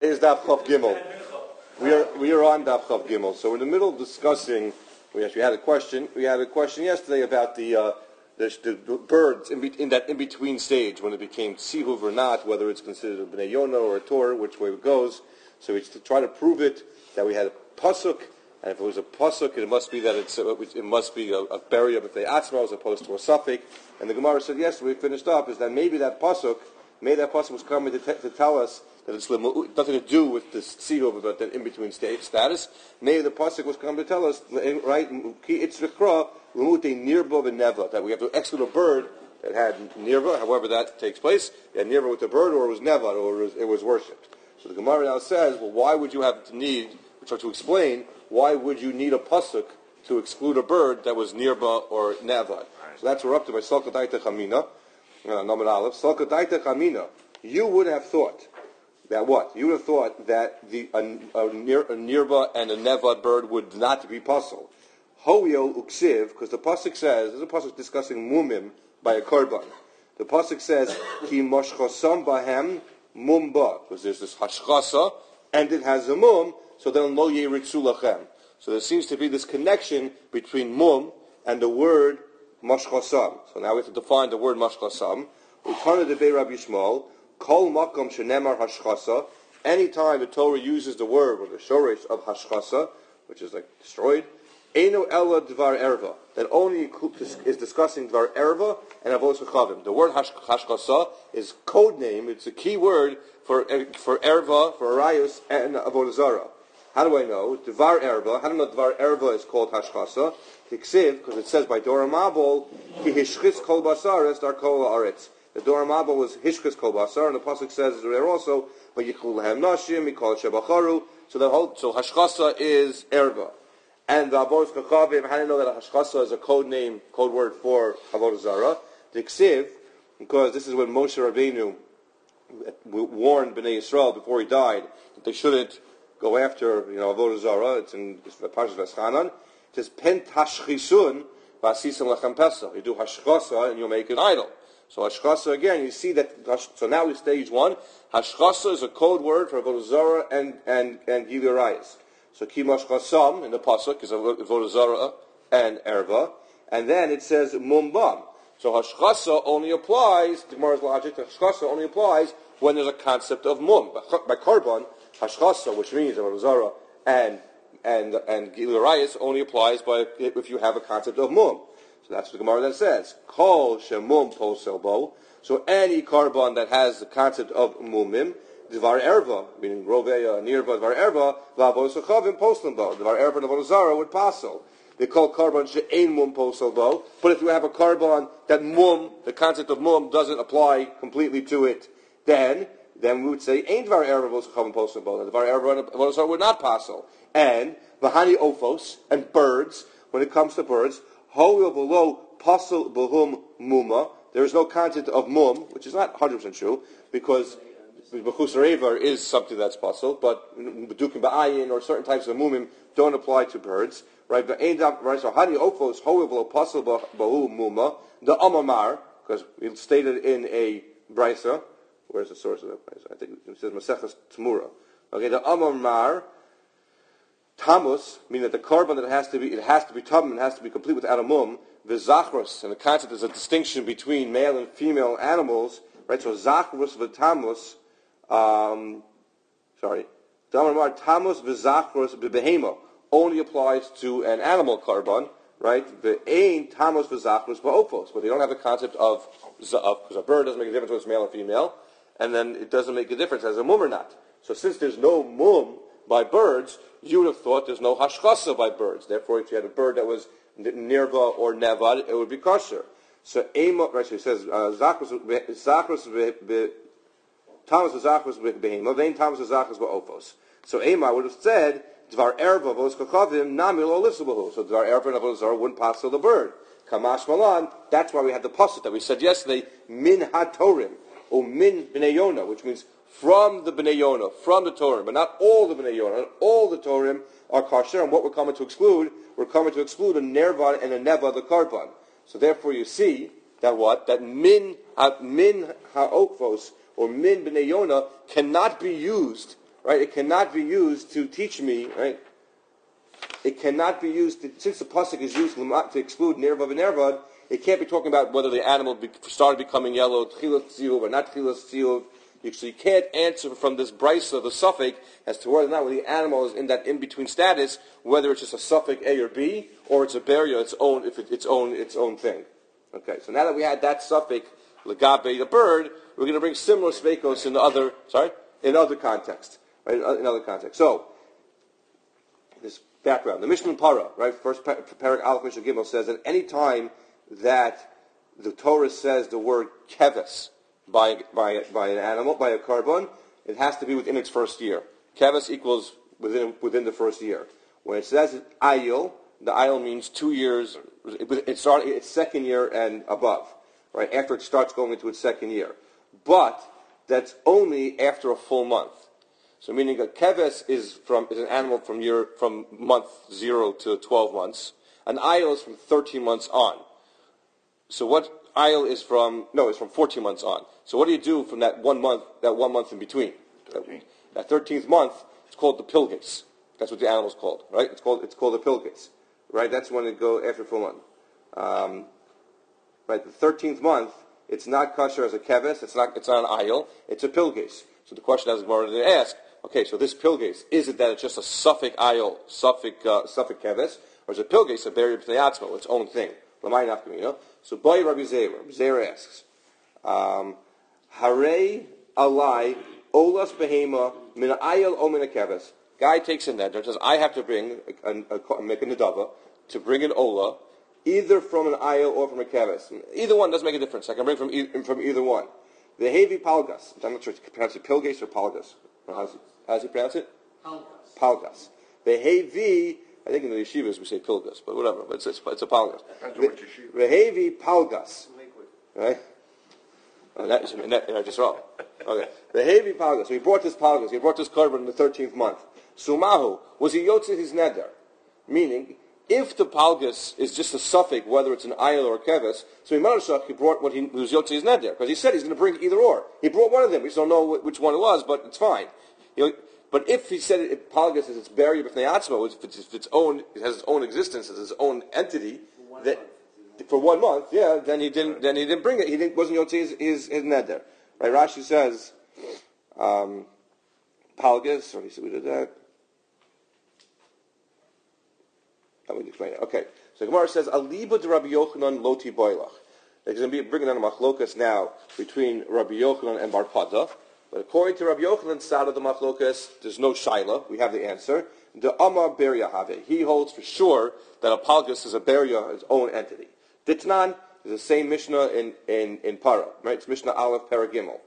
is Daf Chav Gimel. We are on Daf Chav Gimel. So we're in the middle of discussing. We actually had a question. We had a question yesterday about the birds in that in between stage when it became tzihuv or not, whether it's considered a bnei Yonah or a Torah, which way it goes. So we try to prove it that we had a pasuk, and if it was a pasuk, it must be that it must be a burial of the atzma as opposed to a suffix. And the Gemara said yes. We finished up is that maybe that pasuk was coming to tell us that it's nothing to do with this tzihuv about that in between status. Maybe the pasuk was coming to tell us, right? It's v'chra l'mutei nirba v'neva, that we have to exclude a bird that had nirva, however that takes place. You had nirva with the bird, or it was neva, or it was worshipped. So the Gemara now says, well, why would you have to need, to explain, why would you need a pasuk to exclude a bird that was nirba or neva? So that's what we're up to by Salka Daita Chamina, Nomen Aleph. Salka Daita Chamina. You would have thought that what? You would have thought that a nirba and a nevad bird would not be pasul. Hoyo uksiv, because the pasuk says, there's a pasuk discussing mumim by a korban. The pasuk says, ki moshchosam bahem mumba, because there's this hashchasa, and it has a mum, so then lo yiritzu lachem. So there seems to be this connection between mum and the word mashchasam. So now we have to define the word mashchasam. Utana de Bei Rabbi Yishmael, kol makom shenemar hashchasa. Anytime the Torah uses the word or the shoresh of hashchasa, which is like destroyed, eino ela dvar erva, that only is discussing dvar erva and avos chavim. The word hashchasa is code name. It's a key word for erva, for arayos, and avodah zarah. How do I know? Dvar erva. How do I know Dvar erva is called hashchasa? Tiksiv, because it says by Dora Mabul, ki hishchis kol basaris dar kol haaretz. The Dora Mabul was hishchis kol basar, and the pasuk says there also, but yichul lahem nashim, mikol shebacharu. So hashchasa is erva, and the avodas kachavim. How do I know that hashchasa is a code word for avodah zarah? Tiksiv, because this is when Moshe Rabbeinu warned Bnei Yisrael before he died that they shouldn't go after, avodah zarah. It's in Parshas Veschanan. It says pen tashchisun v'asisam lechem pesach. You do hashchasa and you'll make an idol. So hashchasa again, you see that. So now we stage one. Hashchasa is a code word for avodah zarah and gilui arayos. So ki mashchasam in the pasuk is avodah zarah and erva, and then it says mumbam. So hashchasa only applies. The Gemara's logic. Hashchasa only applies when there's a concept of mum by korban. Hashchasa, which means avodah zarah and gilui arayos, only applies if you have a concept of mum. So that's what the Gemara then says. Kol shemum posel bo. So any korban that has the concept of mumim, dvar erva, meaning roveya, nirva, dvar erva, v'avodas chavim posel bo. Dvar erva and avodah zarah would pasel. They call korban she'ein mum posel bo. But if you have a korban that mum, the concept of mum doesn't apply completely to it, then we would say, ain't dvar erva v'avodas chavim posel bo. Dvar erva and avodah zarah would not pasel. And v'hani ophos, and birds, when it comes to birds, ho'il below pasel behum muma, there is no concept of mum, which is not 100% true, because b'chus reiver is something that's pasel, but b'dukim ba'ayin or certain types of mumim don't apply to birds, right? So hani ophos ho'il below pasel behum muma, the amamar, because we stated in a brisa. Where's the source of that brisa? I think it says Maseches Tmura. Okay, the amamar. Tamus, meaning that the korban that it has to be tam, it has to be complete without a mum. V'zachrus, and the concept is a distinction between male and female animals, right? So zachrus v'tamus, Damar tamus v'zachrus v'behema only applies to an animal korban, right? The ain tamus v'zachrus v'ophos, but they don't have the concept of because a bird doesn't make a difference whether it's male or female, and then it doesn't make a difference as a mum or not. So since there's no mum by birds, you would have thought there's no hashchasa by birds. Therefore, if you had a bird that was nirva or nevad, it would be kosher. So, right, so he says, Zachrus Thomas Zachrus behema, vein Thomas Zachrus ba'ophos. So, Ema would have said, Dvar erva v'os kachavim nami lo lifsabahu. So, Dvar erva and avodah zarah wouldn't pass to the bird. Kamash malan, that's why we had the pasuk that we said yesterday, min ha-torim, or min b'nei Yonah, which means from the Bnei Yonah, from the Torah, but not all the Bnei Yonah. All the Torah are kosher, and what we're coming to exclude? We're coming to exclude a nerva and a neva, the korban. So therefore you see that what? That min ha'okvos, or min Bnei Yonah, cannot be used, right? It cannot be used to teach me, right? It cannot be used, since the pasuk is used to exclude nervad and nervad, it can't be talking about whether the animal started becoming yellow, tchilas tziyuv or not tchilas tziyuv. So you can't answer from this brisa, the suffix, as to whether or not when the animal is in that in-between status, whether it's just a suffix A or B, or it's a barrier, its own thing. Okay, so now that we had that suffix, legabe, the bird, we're going to bring similar sveikos in other contexts. Right, in other contexts. So, this background. The Mishnah in Para, right, first Perek Aleph Mishnah Gimel says that any time that the Torah says the word keves by an animal, by a carbon, it has to be within its first year. Keves equals within the first year. When it says ayil, the ayil means 2 years. It's second year and above, right? After it starts going into its second year, but that's only after a full month. So meaning a keves is an animal from month 0 to 12 months. An ayil is from 13 months on. So what ayil is it's from 14 months on. So what do you do from that 1 month in between? That 13th month, it's called the pilgis. That's what the animal's called, right? It's called the pilgis, right? That's when it go after full month. Right, the 13th month, it's not kosher as a keves. It's not an ayil. It's a pilgis. So the question as Gemara to ask, okay, so this pilgis, is it that it's just a suffix ayil, suffix keves, or is it pilgis a barrier b'nei atzmo, its own thing? So boy Rabbi Zera asks, Hare alai olas behema min ayil o min keves. Guy takes in that and says, I have to bring make a nedava to bring an ola, either from an ayil or from a keves. Either one doesn't make a difference. I can bring from either one. The heavy palgas. I'm not sure if you pronounce it pilgis or palgas. How does he pronounce it? Palgas. The heavy, I think in the yeshivas we say pilgas, but whatever. But it's a palgas. The heavy palgas. Right? I just wrong. Okay. The heavy palgas. So he brought this palgas. He brought this korban in the 13th month. Sumahu, was he yotze his neder? Meaning, if the palgas is just a suffix, whether it's an ayil or a keves, so he brought what he was yotze his neder, because he said he's going to bring either or. He brought one of them. We just don't know which one it was, but it's fine. But if he said palgas is its barrier b'fnei atzmo, it has its own existence, as its own entity, for 1 month, then he didn't bring it. He wasn't yotze his neder. Right? Rashi says palgas. Or he said we did that. Let me explain it. Okay. So Gemara says, Aliba de Rabbi Yochanan loti boilach. They're going to be bringing on a machlokas now between Rabbi Yochanan and Bar Pada. But according to Rabbi Yochanan's side of the machlokas, there's no shaila. We have the answer. The Amar Beria Have. He holds for sure that a palgas is a beria, its own entity. Ditnan is the same Mishnah in Para. Right? It's Mishnah Aleph Paragimel.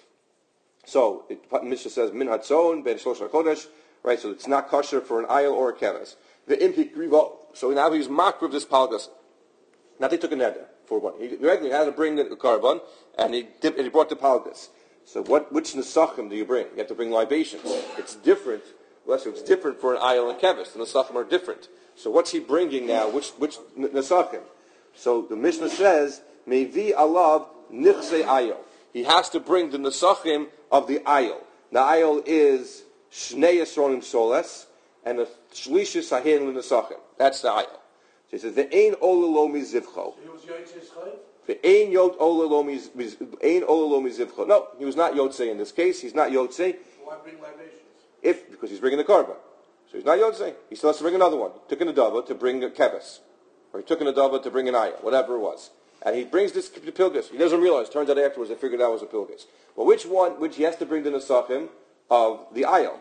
So Mishnah says Min Hatzon Ben Shlosh HaKodesh. Right? So it's not kosher for an ayil or a keves. The impik rivo. So now he's makriv this palgas. Now they took a neder for one. He regularly had to bring the carbon, and he brought the palgas. So which nesachim do you bring? You have to bring libations. It's different. It's different for an ayil and keves. The nesachim are different. So what's he bringing now? Which nesachim? So the Mishnah says mevi alav nichse ayil. He has to bring the nesachim of the ayil. The ayil is shnei yisronim soles. And the shlishis ahin l'nesachim. That's the ayil. So he says the ein ola lo mizivcho. So he was yotze chayv? The ein yot ola lo mizivcho. No, he was not yotze in this case. He's not yotze. So why bring libations? Because he's bringing the carbon. So he's not yotze. He still has to bring another one. He took an adava to bring a keves, or he took an adava to bring an ayil, whatever it was. And he brings this to pilgis. He doesn't realize. Turns out afterwards they figured out it was a pilgis. But which he has to bring the nesachim of the ayil.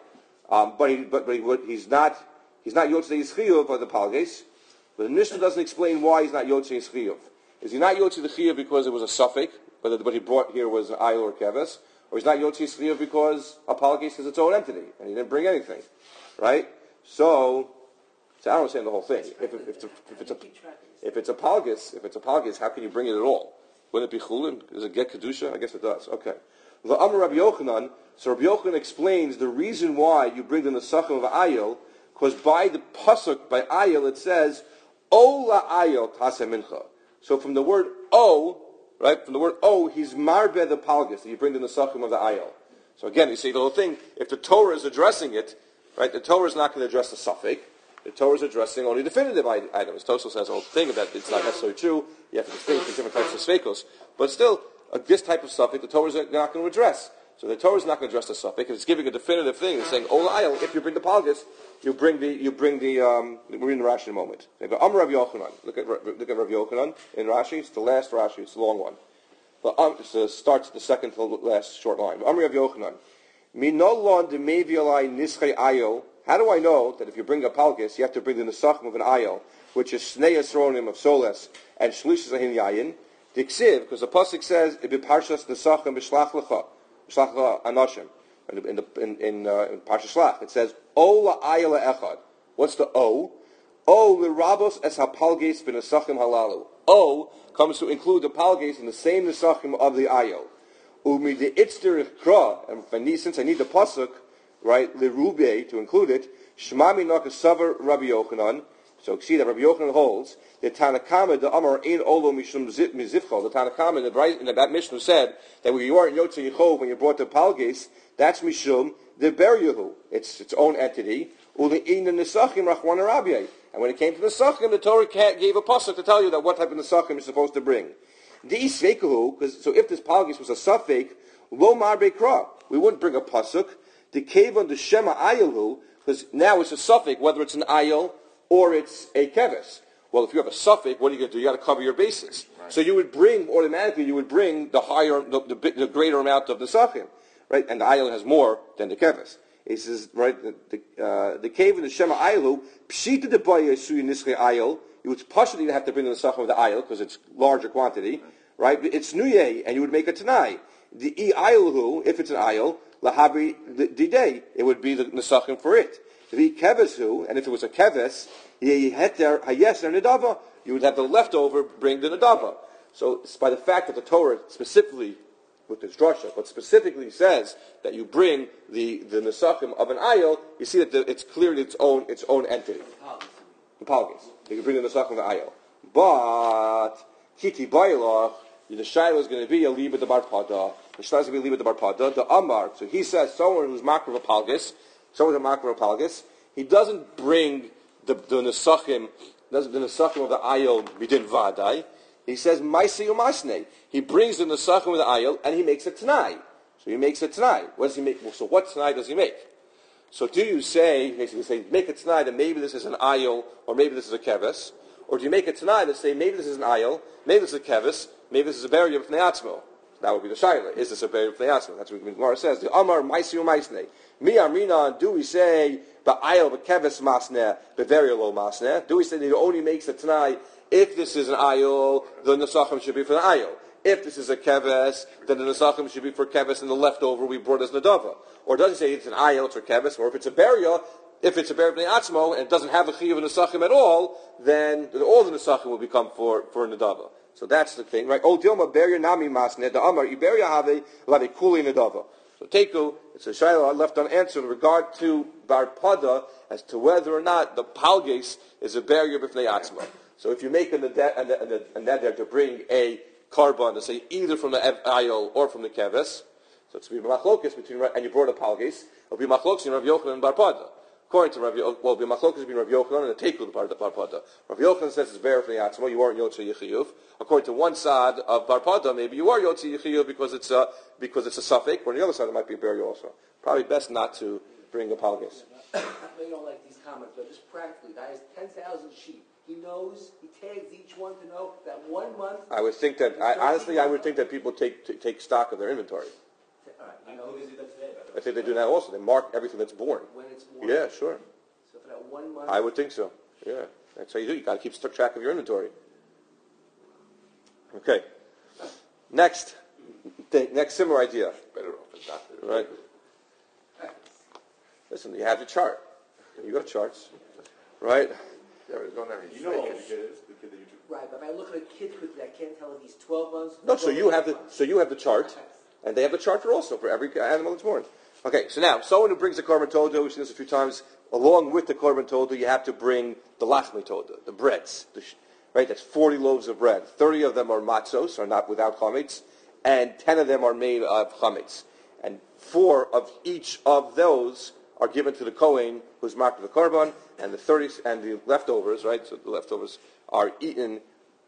He's not Yotzei Yischiyuv of the Palges. But the Mishnah doesn't explain why he's not Yotzei Yischiyuv. Is he not Yotzei Yischiyuv because it was a suffix, but what he brought here was an ayil or keves? Or he's not Yotzei Yischiyuv because a Palges is its own entity, and he didn't bring anything. Right? So I don't understand the whole thing. If it's a Palges, how can you bring it at all? Wouldn't it be Chulin? Does it get Kedusha? I guess it does. Okay. The Amar Rabbi Yochanan, so Rabbi Yochanan explains the reason why you bring the nesachim of ayil, because by the pasuk, by ayil, it says, O la ayil taseh mincha. So from the word O, right, from the word O, he's marbe the palgas, that you bring the nesachim of the ayil. So again, you see the whole thing. If the Torah is addressing it, right, the Torah is not going to address the suffix. The Torah is addressing only definitive items. Tosfos says the whole thing that it's not necessarily true. You have to distinguish different types of sveikos. But still, this type of suffix, the Torah is not going to address. So the Torah is not going to address the suffix. It's giving a definitive thing. It's saying, Olayel, if you bring the palgus, you bring the we're in the Rashi in a moment. They go, Rav Yochanan. Look at Rav Yochanan in Rashi. It's the last Rashi. It's the long one. But it starts the second to last short line. Rav Yochanan. Minolon de meviolai nischei ayol. How do I know that if you bring a palgus, you have to bring the nesachim of an ayol, which is snei esronim of soles and shlishas ahin yayin? Diksiv, because the pasuk says, "Ibiparshas nesachim b'shlach lecha anashim." In Parsha Shlach, it says, "O la'ayel echad." What's the O? O l'rabos es hapalges b'nesachim halalu. O comes to include the palges in the same nesachim of the ayol. Umi de itzter kra, and since I need the pasuk, right, l'rube to include it, shmami nakasavar Rabbi Yochanan. So see that Rabbi Yochanan holds the Tanakama, the Amar ein olo mishum mizivcho. The Tanakama in that Mishnah said that when you weren't Yotze Yechov when you brought the palges, that's mishum the beryahu. It's its own entity. Uli in the nesachim rachwan rabbi. And when it came to the nesachim, the Torah gave a pasuk to tell you that what type of nesachim you're supposed to bring. The isveikahu, so if this palges was a suffix, lo marbe kra, we wouldn't bring a pasuk. The kevon the shema ayelu, because now it's a suffix, whether it's an ayel or it's a keves. Well, if you have a suffix, what are you going to do? You got to cover your bases. Right. So you would bring, automatically, the higher, the greater amount of the sachim, right? And the ayel has more than the keves. He says, right, the cave in the Shema ayelu, pshita de baya suyu niskei ayel, you would partially have to bring the sachim of the ayel, because it's larger quantity, right? It's nuye, and you would make a tanai. The ayelhu, if it's an ayel, lahabi didei, it would be the nesachim for it. The kevesu, and if it was a keves, you would have the leftover bring the nadava. So it's by the fact that the Torah specifically, with this drasha, but specifically says that you bring the nesachim of an ayel, you see that it's clearly its own entity. The palgis. You can bring the nesachim of the ayel. But kiti bailach, the shaila is going to be a liba de bar pada. The shaila is going to be a liba de bar pada. The amar. So he says someone who's makar of a palgis. Someone's a makar of a palgis. He doesn't bring the nesachim of the ayel bidin vadai. He says maisi umasne. He brings the nesachim of the ayel and he makes a tanai. So he makes a tanai. What does he make? So what tanai does he make? So do you say, basically say, make a tanai that maybe this is an ayel or maybe this is a keves, or do you make a tanai that say maybe this is an ayel, maybe this is a keves, maybe this is a barrier of neatzmo? That would be the shaila. Is this a barrier of neatzmo? That's what the Gemara says. The amar maisi umasne. Mi amrina. Do we say ba'ayel b'keves masneh b'veria lo masneh? Do we say that he only makes a tanai if this is an ayel, the nesachim should be for the ayel? If this is a keves, then the nesachim should be for keves, and the leftover we brought as nadava. Or does it say it's an ayel, it's for keves, or if it's a beria, if it's a beria b'nei atzmo and it doesn't have a chiyuv of nesachim at all, then all the nesachim will become for nadava. So that's the thing, right? O dilma beria nami masneh the amar iberia have lave kuli nadava. So Teku, it's a shayla left unanswered in regard to Bar Pada as to whether or not the palges is a barrier b'fnei atzma. So if you make a neder to bring a carbon to say either from the ayol or from the keves, so it's to be machlokes between, and you brought a palges, it'll be machlokes in Rav Yochanan and Bar Pada. According to Rav Yochanan, well, it'll be machlokes between Rav Yochanan and the Teku of Bar Pada. Rav Yochanan says it's barrier b'fnei atzma, you aren't Yotze Yechiyuv. According to one side of Bar Pada, maybe you are Yotze Yechiyuv because it's a suffix, or on the other side it might be a barrier also. Probably best not to bring a palges. I don't like these comments, but just practically, guy has 10,000 sheep. He knows, he tags each one to know that 1 month. I would think that, I would think that people take stock of their inventory. All right, you know, I think they do that also. They mark everything that's born. When it's born. Yeah, sure. So for that 1 month. I would think so. Yeah, that's how you do. You got to keep track of your inventory. Okay. Next similar idea. Better off than not. Right. Listen, you have your chart. You got charts, right? Yeah, but don't have any you know all the kid is, the kid that you took. Right, but if I look at a kid quickly, I can't tell if he's 12 months. No, so you have the chart, and they have the chart also for every animal that's born. Okay, so now someone who brings a korban toda, we've seen this a few times. Along with the korban toda, you have to bring the lachmi toda, the breads. Right, that's 40 loaves of bread. 30 of them are matzos, are not without chametz, and 10 of them are made of chametz. and 4 of each of those are given to the Kohen who's marked with the korban, and the leftovers, right? So the leftovers are eaten.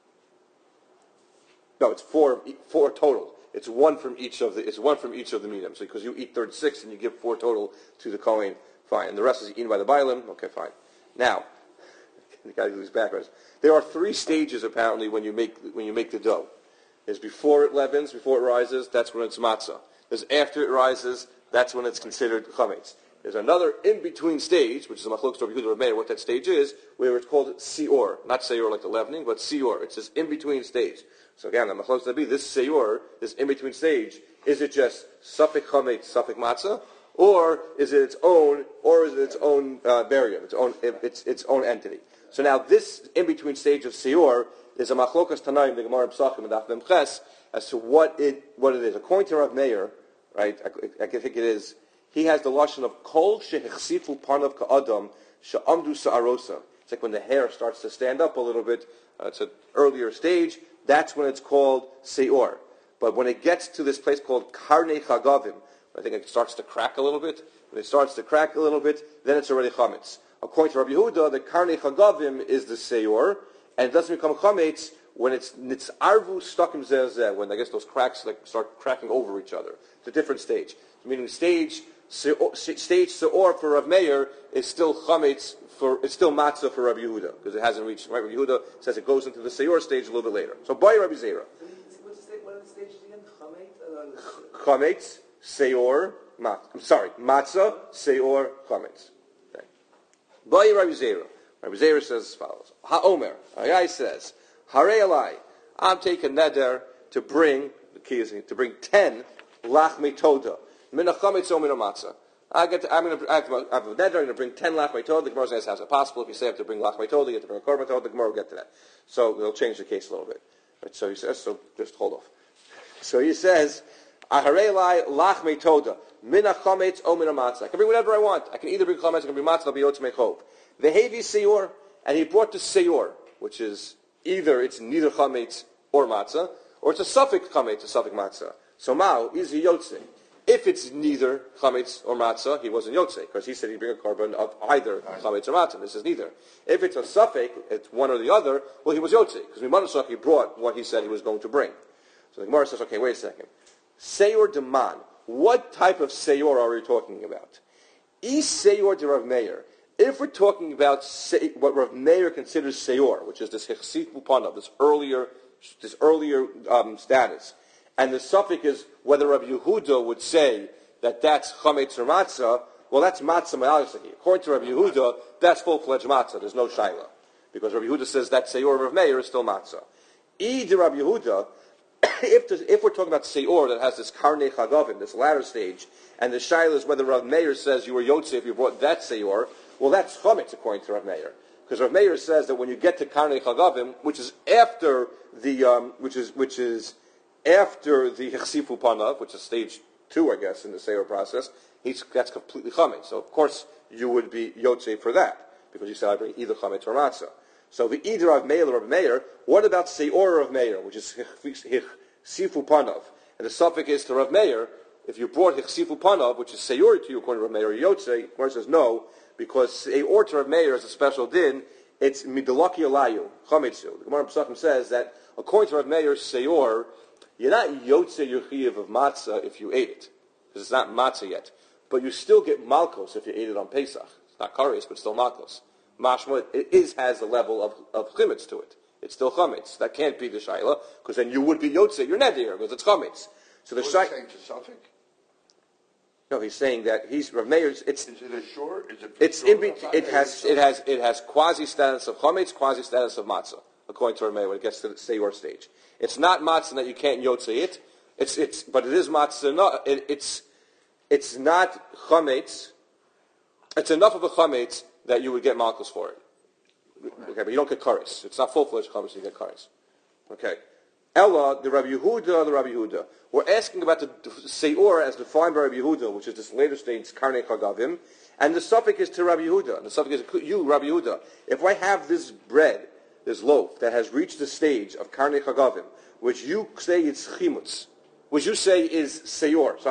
No, it's four total. It's one from each of the mediums. So because you eat 36 and you give 4 total to the Kohen, fine. And the rest is eaten by the Bailim, okay, fine. Now, the guy who's backwards. There are 3 stages apparently when you make the dough. There's before it leavens, before it rises, that's when it's matzah. There's after it rises, that's when it's considered chametz. There's another in-between stage, which is a machlokes Rabbi Yehuda Rav Meir, what that stage is, where it's called seor. Not seor like the leavening, but seor. It's this in-between stage. So again, the machlokes Rabbi, this seor, this in-between stage, is it just safek chametz, safek matzah, or is it its own barrier, its own entity? So now this in-between stage of seor is a machlokas tanaim, the Gemara Pesachim and Daf Mem Ches, as to what it is. According to Rav Meir, right, I think it is, he has the lashon of kol shehechsifu panav ka'adam she'amdu sa'arosa. It's like when the hair starts to stand up a little bit. It's an earlier stage. That's when it's called seor. But when it gets to this place called karnei chagavim, I think it starts to crack a little bit. When it starts to crack a little bit, then it's already chametz. According to Rabbi Yehuda, the karnei chagavim is the seor, and it doesn't become chametz when it's nitzarvu stakim zeh, when I guess those cracks start cracking over each other. It's a different stage. Meaning stage seor for Rav Meir is still chametz it's still matzah for Rabbi Yehuda because it hasn't reached. Right, Rabbi Yehuda says it goes into the seor stage a little bit later. So by Rabbi Zera, what are the stages again? Chametz, seor, matzah, seor, chametz. Okay. By Rabbi Zera. Rabbi Zera says as follows: HaOmer, a guy says, Harei alai, I'm taking neder to bring 10 lachmei toda. Min chametz o min matzah. I have a neder. I'm going to bring 10 lachmei toda. The Gemara says, "How's it possible? If you say I have to bring lachmei toda, you have to bring a korban toda." The Gemara will get to that. So they'll change the case a little bit. Right, so he says, so just hold off. So he says, "Aharei lai lachmei toda min chametz o min matzah." I can bring whatever I want. I can either bring chametz, I can bring matzah. I'll be able to make hope. The heavy seor, and he brought the seor, which is neither chametz or matzah, or it's a suffix chametz, a suffix matzah. So Mao is he yotze. If it's neither chametz or matzah, he wasn't yotze, because he said he'd bring a korban of either chametz or matzah. This is neither. If it's a suffix, it's one or the other, well, he was yotze, because Mimanasach, he brought what he said he was going to bring. So the Gemara says, okay, wait a second. Seyor deman. What type of seyor are we talking about? Is seyor de Rav Meir. If we're talking about what Rav Meir considers seyor, which is this hechsif upanav, this earlier status, and the suffix is whether Rabbi Yehuda would say that that's chametz or matzah, well, that's matzah ma'alisaki. According to Rabbi Yehuda, that's full-fledged matzah. There's no shaila. Because Rabbi Yehuda says that seyor of Rav Meir is still matzah. De Rabbi Yehuda, if we're talking about seyor that has this karnei chagavim, this latter stage, and the shaila is whether Rav Meir says you were yotze if you brought that seyor, well, that's chametz according to Rav Meir. Because Rav Meir says that when you get to karnei chagavim, which is after the after the hechsifu panav, which is stage 2, I guess, in the seyor process, that's completely chametz. So of course you would be yotze for that because you said I bring either chametz or matzah. So the either of Meir or Rav Meir. What about seyor of Meir, which is hechsifu panav, and the suffix is to Rav Meir. If you brought hechsifu panav, which is seyor to you according to Rav Meir, yotze, Gemara says no, because seyor to Rav Meir is a special din. It's midalaki alayu chametzu. The Gemara Pesachim says that according to Rav Meir, seyor, you're not yotze your chiyuv of matzah if you ate it, because it's not matzah yet. But you still get malkos if you ate it on Pesach. It's not kares, but still malkos. Mashma, it has a level of chametz to it. It's still chametz. That can't be the shaila, because then you would be yotze. You're neder, because it's chametz. So the saying to suffix? No, he's saying that Rav Meir's. Is it a shore? It has quasi status of chametz, quasi status of matzah, according to Rav Meir when it gets to the seyor stage. It's not matzah that you can't yotze it. But it is matzah. No, it's not chametz. It's enough of a chametz that you would get malchus for it. Okay, but you don't get kares. It's not full-fledged chametz. You get kares. Okay. Ella, the Rabbi Yehuda. We're asking about the seyor as defined by Rabbi Yehuda, which is this later stage, karnei chagavim, and the suffix is to Rabbi Yehuda. And the suffix is you, Rabbi Yehuda. If I have this bread, this loaf, that has reached the stage of karnei chagavim, which you say it's chimutz, which you say is seyor, if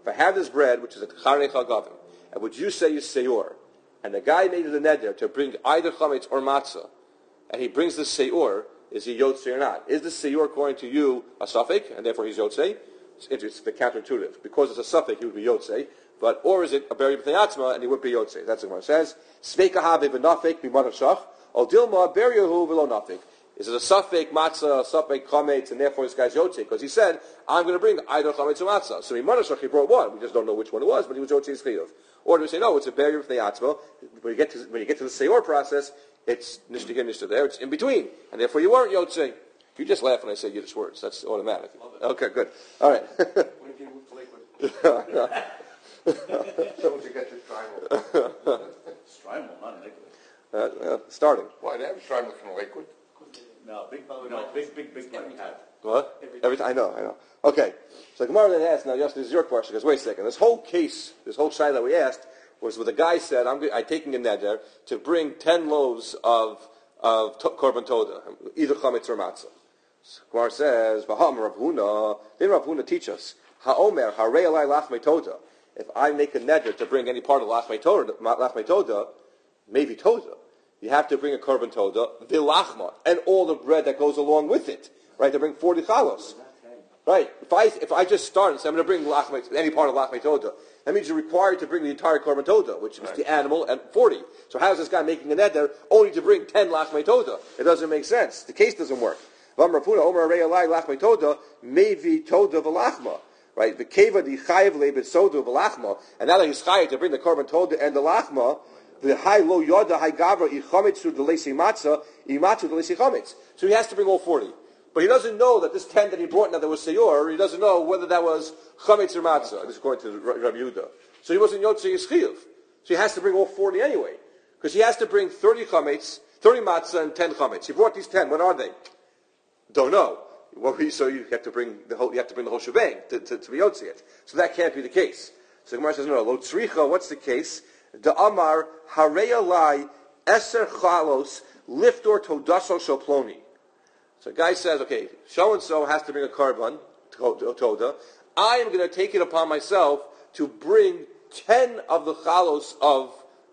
I have this bread, which is a Charei Chagavim, and what you say is Seor, and the guy made the neder to bring either chametz or matzah, and he brings the Seor, is he Yotzei or not? Is the Seor according to you a suffix, and therefore he's Yotzei? It's the counterintuitive. Because it's a suffix, he would be Yotzei. But, or is it a beri b'nei atzma, and he would be Yotzei? That's what it says. Sveika habe v'nafik b'manav shach, o dilma beriyahu v'lo nafik. Is it a suffix matzah, a suffix chametz, and therefore this guy's Yotzei? Because he said, I'm going to bring either chametz or matzah. So b'manav shach, he brought one. We just don't know which one it was, but he was Yotzei's chiyuv. Or do we say, no, it's a beri b'nei atzma. When you get to the Seor process, it's nishta here, nishta there. It's in between, and therefore you weren't Yotzei. You just laugh when I say Yiddish words. That's automatic. Okay, good. All right. When did you move to Lakewood? So once you get to Strimel. Strimel, not Lakewood. Starting. Why, they have Strimel from Lakewood? No, big money hat. What? Every time. I know. Okay. So Gemara then asked, now Justin, this is your question, because wait a second. This whole case, this whole side that we asked, was where the guy said, I'm taking a neder to bring 10 loaves of korban toda, either chametz or matzah. So Gemara says, V'ha'am Rav Huna, didn't Rav Huna teach us, Ha'omer, Harei alai lachmei toda, if I make a neder to bring any part of lachmei toda, maybe toda, you have to bring a korban toda, v'lachma, and all the bread that goes along with it, right, to bring 40 chalos. Right. If I just start and say I'm going to bring any part of lachmei toda, that means you're required to bring the entire korban toda, which is the animal, and 40. So how is this guy making a neder only to bring 10 lachmei toda? It doesn't make sense. The case doesn't work. Mevi toda v'lachma. Right. The keva di chayev lebet soda v'lachma, and now that he's chayev to bring the korban toda and the lachma, the high lo yoda high gavra ichamitzu delesi matzah imatzu delesi chametz. So he has to bring all 40. But he doesn't know that this 10 that he brought now that was Seyor, he doesn't know whether that was Chametz or Matzah. This is according to Rabbi Yehuda. So he wasn't Yotzei Yischiv. So he has to bring all 40 anyway. Because he has to bring 30 Chametz, 30 Matzah, and 10 Chametz. He brought these 10. What are they? Don't know. So you have to bring the whole shebang to be Yotzei it. So that can't be the case. So Gemara says, no, Lo Tzricha, what's the case? The Amar, Harei alai, Eser Chalos, Liftor Todaso Shoploni. So the guy says, okay, so-and-so has to bring a korban, toda. I am going to take it upon myself to bring 10 of the chalos of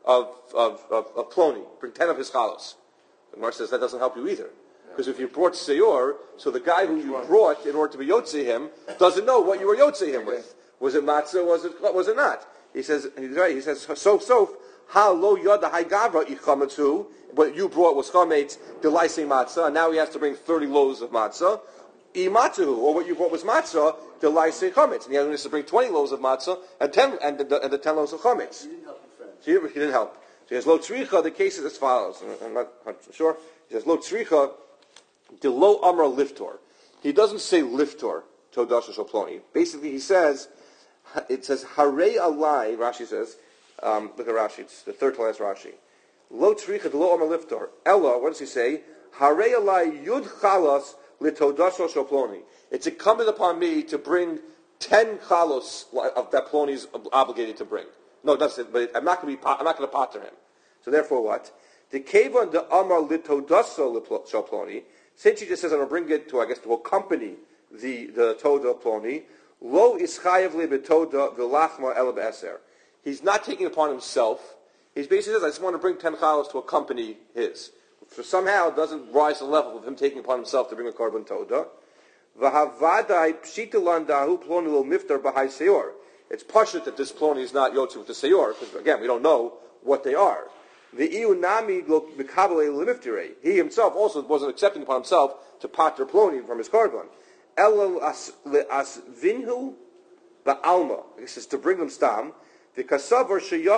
Ploni. Bring 10 of his chalos. The Gemara says that doesn't help you either. Because if you brought Seyor, so the guy who you brought in order to be Yotzei him doesn't know what you were Yotzei him with. Was it matzah, was it not? He says, so, ha lo yoda hai gavra ichametzu. What you brought was chametz, delaisei matzah, and now he has to bring 30 loaves of matzah. Imatzu, or what you brought was matzah, delaisei chametz, and he has to bring 20 loaves of matzah and the 10 loaves of chametz. He didn't help your friend. He didn't help. So he has lo tzricha. The case is as follows. I'm not sure. He says lo tzricha, de lo amra liftor. He doesn't say liftor todash shoploni. Basically, he says it says harei alai. Rashi says. Look at Rashi. It's the third to last Rashi. Lo tzricha lo amar liftor. Ella, what does he say? Harei alai yud chalas litodasho shoploni. It's incumbent upon me to bring 10 chalos of that Ploni is obligated to bring. No, that's it. But I'm not going to pater him. So therefore, what? The kevon the amar litodaso shoploni. Since he just says I'm going to bring it to accompany the toda Ploni. Lo ischayev le betoda v'lachma el b'eser. He's not taking it upon himself. He basically says, I just want to bring 10 chalos to accompany his. So somehow it doesn't rise to the level of him taking upon himself to bring a korban toda. V'havadai pshita landahu ploni lo miftar b'hai seor. It's pashut that this Ploni is not Yotzei with the seor, because again, we don't know what they are. V'iu nami lo mikabel limiftire. He himself also wasn't accepting upon himself to pater Ploni from his korban. Ela asvinhu ba'alma. This is to bring them stam. He thought maybe he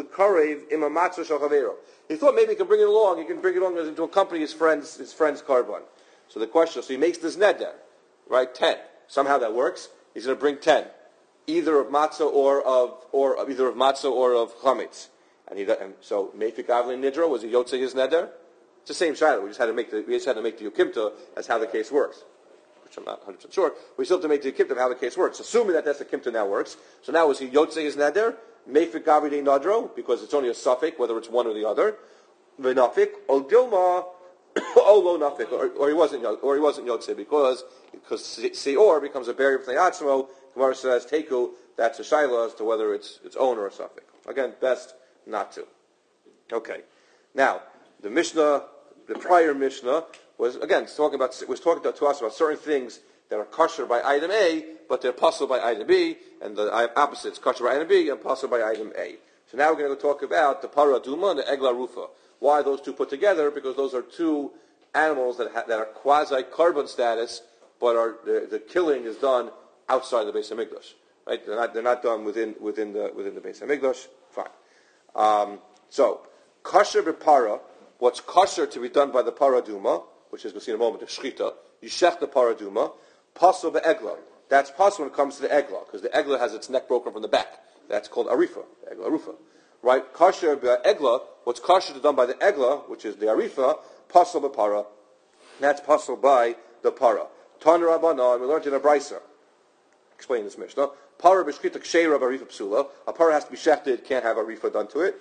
can bring it along. He can bring it along to accompany his friend's korban. So the question, so he makes this neder, right? 10. Somehow that works. He's going to bring 10, either of matzah or of chametz. And so Meifik Avlin Nidra, was he Yotzei his neder? It's the same shadow. We just had to make the Yukimta. That's how the case works. Which I'm not 100% sure. We still have to make the Yukimta of how the case works. Assuming that that's the Kimta now works. So now was he Yotzei his neder? Meifik Avlin Nadro, because it's only a suffix, whether it's one or the other. V'nafik, o Dilma, o lo nafik, or he wasn't Yotzei, because Seor becomes a barrier for the Atzmo. Gemara says, Teku, that's a shaila as to whether it's owner or something. Again, best not to. Okay. Now, the Mishnah, the prior Mishnah, was talking to us about certain things that are kosher by item A, but they're possible by item B, and the opposite is kosher by item B and possible by item A. So now we're going to talk about the para aduma and the egla rufa. Why are those two put together? Because those are two animals that are quasi-carbon status, but the killing is done outside the Beis Hamikdash. Right? They're not done within the Beis Hamikdash. Fine. So kosher b'para, what's kosher to be done by the para aduma, which is we'll see in a moment, the shchita, you shech the para aduma, pasul be'egla. That's possible when it comes to the egla, because the egla has its neck broken from the back. That's called arifa, egla rufa. Right? Kosher be'egla, what's kosher to done by the egla, which is the arifa, pasul be'para. That's pasul by the para. Tan Rabbanan, we learned in a brisa. Explain this Mishnah. Para b'shchita ksheira b'arifa psula. A para has to be shechted, can't have arifa done to it.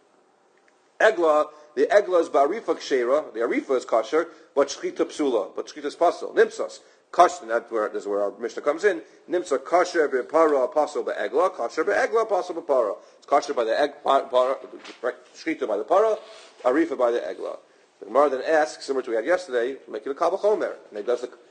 Egla, the egla is ba'arifa ksheira, the arifa is kosher, but shchita psula, but shchita is pasul. Nimsas, kosher, that's where our Mishnah comes in. Nimsa kosher b'para, pasul b'egla, kosher b'egla, pasul b'para. It's kosher by the shchita by the para, arifa by the egla. The Gemara then asks, similar to what we had yesterday, make it a kal v'chomer. And it does the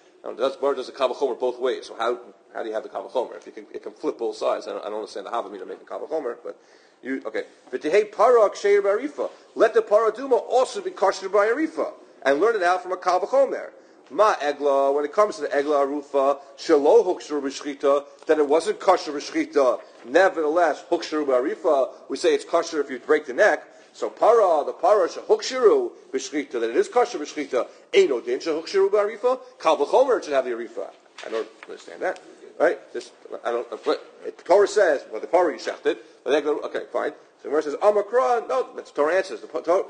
kal v'chomer both ways. So how do you have the kal v'chomer? If it can flip both sides. I don't understand the havamina to make a kal v'chomer, but okay. V'tehei para ksheir b'arifa. Let the para duma also be kosher by arifa, and learn it out from a kal v'chomer. Ma egla, when it comes to the egla arufa, shelo huksheru b'shchita, then it wasn't kosher b'shchita. Nevertheless, huksheru b'arifa, we say it's kosher if you break the neck. So the para shehuksheru b'shchita, that it is kosher b'shchita, eino din shehuksheru b'arifa, kal v'chomer should have the arifa. I don't understand that, right? The Torah says, well, the para you shechted, but okay, fine. So the Gemara says, Amakra, no, that's Torah answers.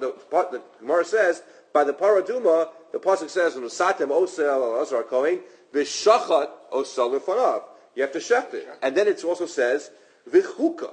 The Gemara says, by the para duma, the pasuk says, "Nusatem osel azar kohen v'shachat osel lefanav." You have to shecht it, and then it also says v'chuka.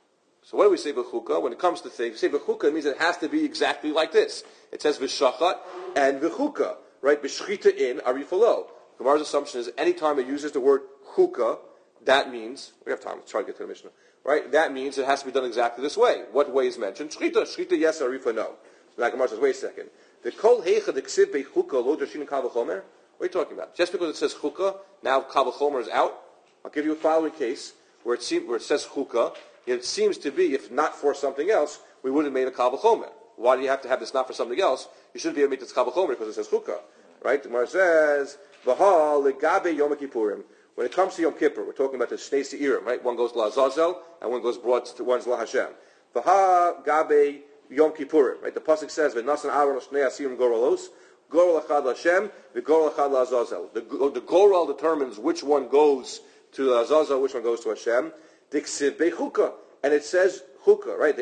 So what do we say v'chuka? When it comes to things, say v'chuka means it has to be exactly like this. It says v'shachat and v'chuka, right? V'shchita in arifalo. Gemara's assumption is anytime it uses the word chuka, that means we have time. Let's try to get to the Mishnah, right? That means it has to be done exactly this way. What way is mentioned? Shchita yes, arifa no. So now Gemara says, wait a second. The kol heicha deksiv bechuka lo dashin kal v'chomer. What are you talking about? Just because it says chuka, now kal v'chomer is out? I'll give you a following case where it says chuka. It seems to be, if not for something else, we would have made a kal v'chomer. Why do you have to have this not for something else? You shouldn't be able to make this kal v'chomer because it says chuka. Right? The Gemara says, v'ha legabe yom kippurim. When it comes to Yom Kippur, we're talking about the Shnei Seirim, right? One goes La Azazel, and one goes brought to one's La Hashem. V'ha gabe Yom Kippurim, right? The pasuk says, "V'nasan Aaron Shnei Asirim Gorolos, Gorol Echad Hashem, v'Gorol Echad LaAzazel." The Gorol determines which one goes to Azazel, which one goes to Hashem. Diksiv bechuka, and it says chukah, right?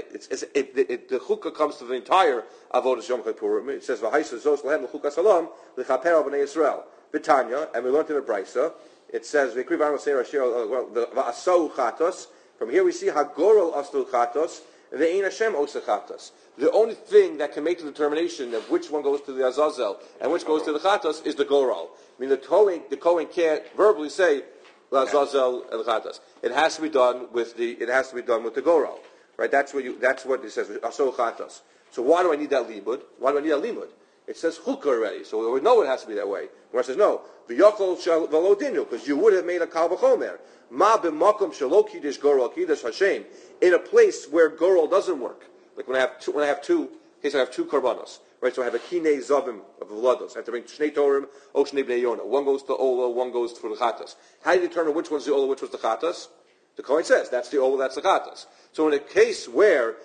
The chukah comes to the entire avodas Yom Kippurim. It says, "V'haisa zos lahem l'chukah salam l'chaper al bnei Yisrael." V'tanya, and we learned in the brisa. It says, "V'kriv Aaron v'asau chatos." From here we see hagorol astu chatos. The Hashem osechatas. The only thing that can make the determination of which one goes to the Azazel and which goes to the Chatas is the Goral. I mean, the Kohen can't verbally say the Azazel and the Chatas. It has to be done with the Goral, right? That's what it says. Aso Chatas. So why do I need that limud? Why do I need that limud? It says chukah already, so we know it has to be that way. Where it says no, v'yachol v'lo dinu, because you would have made a kal v'chomer. Ma b'makom shelo kiddush gorol kiddush Hashem, in a place where gorol doesn't work. Like when I have two, I have two korbanos, right? So I have a kinei zavim of vlados. I have to bring shnei torim, o shnei bnei yonah. One goes to ola, one goes for the chatas. How do you determine which one's the ola, which was the chatas? The Kohen says that's the ola, that's the chatas. So in a case where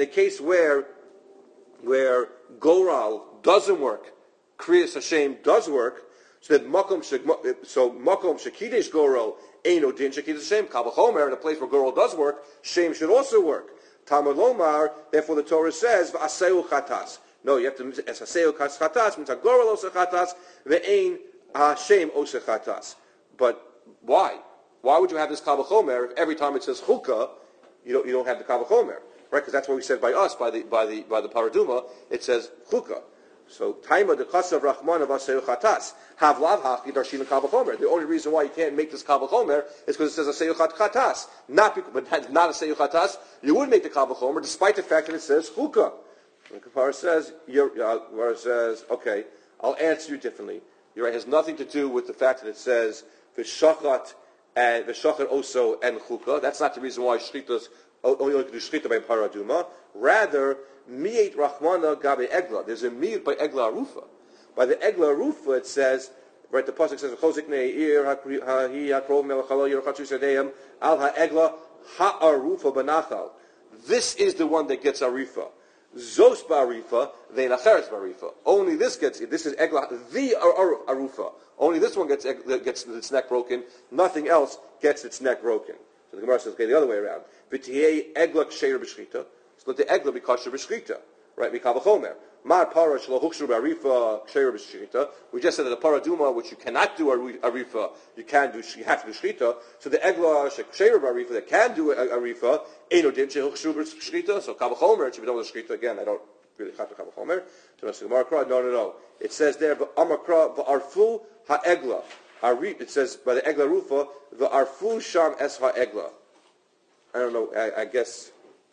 goral doesn't work, kriyas Hashem does work, so that makom shekidesh goral eino din shekidesh Hashem kal v'chomer, in a place where goral does work, shem should also work. Talmud lomar, therefore the Torah says v'aseu chatas. No, you have to aseu chatas means goral ose chatas ve'ein Hashem ose chatas. But why? Why would you have this kal v'chomer if every time it says chukah, you don't have the kal v'chomer? Right? Because that's what we said by us, by the paraduma, it says chukah. So Taima the Chasav Rahman of Asayu Chatas have lav hachi darshin Kavachomer. The only reason why you can't make this Kavachomer is because it says Asayu Chatas. But that's not Asayu Chatas. You would make the Kavachomer despite the fact that it says Chukah. And Kapara says, okay, I'll answer you differently. You're right. It has nothing to do with the fact that it says V'shachat and V'shachat Oso and Chukah. That's not the reason why Shchitas only can do Shchita by Paraduma. Rather, Miyet Rachmana Gabe Egla. There's a Miyet by Egla Arufa. By the Egla Arufa, it says, right, the Pasuk says, Chozik Ne'ir Ha'i Hakrov Melachalo Yerochatzu Sadeim Al Ha'egla Ha'arufa Banachal. This is the one that gets Arifa. Zos Ba'arifa, Vein Acheres Ba'arifa. Only this is Egla, the Arufa. Only this one gets its neck broken. Nothing else gets its neck broken. So the Gemara says, okay, the other way around. V'tihei Egla Ksheir B'shchita. So let the Egla be kosher b'shchita, right? Mikavachomer. Mar para shelo hukshu b'arifa ksheir b'shchita. We just said that the paraduma, which you cannot do arifa, you have to do shchita. So the Egla ksheir b'arifa that can do arifa, eno din shehukshu b'shchita. So kavachomer, it should be done with shchita. Again, I don't really have to kavachomer. So no. It says there v'amakra v'arfu ha'egla. It says by the Egla rufa v'arfu sham es ha'egla. I don't know. I guess.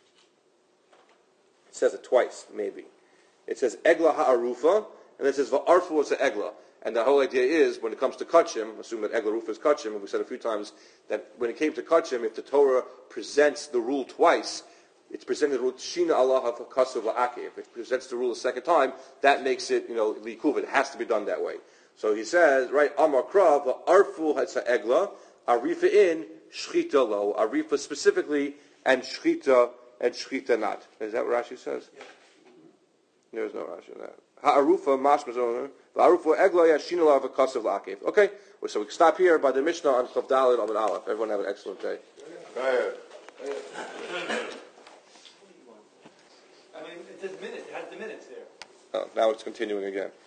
It says it twice, maybe. It says Egla Ha'arufa, and then it says Va'arfu was the Egla. And the whole idea is, when it comes to Kachim, assume that Egla Rufa is Kachim, and we said a few times that when it came to Kachim, if the Torah presents the rule twice, it's presented the rule Shina Allah Ha'Kasav La'aki. If it presents the rule a second time, that makes it, Likuv. It has to be done that way. So he says, right, Amar Kra, Va'arfu Hatsa Egla, Arifa in, Shchita lo, Arifa specifically, and Shchita not. Is that what Rashi says? Yeah. There's no Rashi in that. Ha'arufa mashmazon. Ha'arufa egla yashinula v'kasav la'akev. Okay, so we can stop here by the Mishnah on Chav Daled Amud Aleph. Everyone have an excellent day. Right. I mean, it says minutes. It has the minutes there. Oh, now it's continuing again.